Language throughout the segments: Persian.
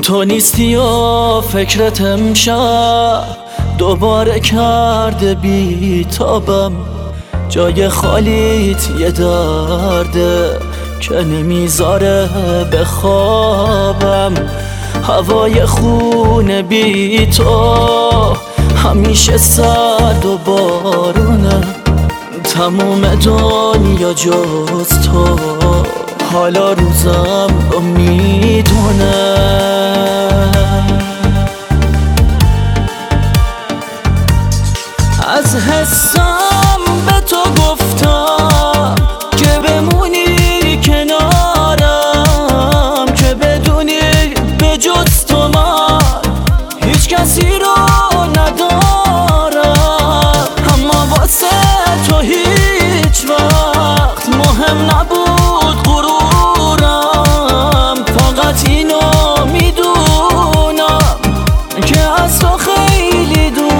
تو نیستی و فکرت امشب دوباره کرده بیتابم. جای خالیت یه درده که نمیذاره بخوابم. هوای خونه بی تو همیشه سرد و بارونه. تموم دنیا جز تو حالا روزم رو میدونه. از حسم به تو گفتم که بمونی کنارم، که بدونی به جز تو من هیچ کسی رو ندارم. اما واسه تو هیچ وقت مهم نبود غرورم. فقط اینو میدونم که از تو خیلی دورم.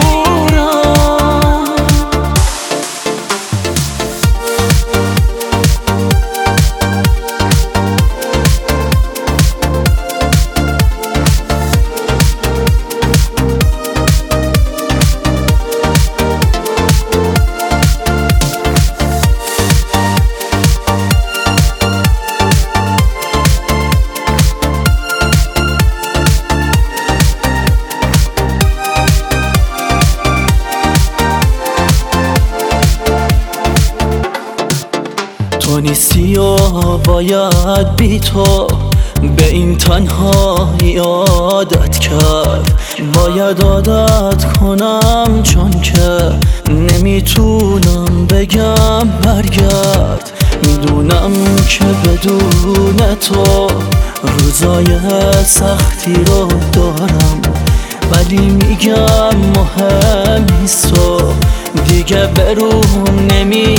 تو نیستی و باید بی تو به این تنهایی عادت کرد. باید عادت کنم چون که نمیتونم بگم برگرد. میدونم که بدون تو روزای سختی رو دارم، ولی میگم مهم نیست و دیگه به روم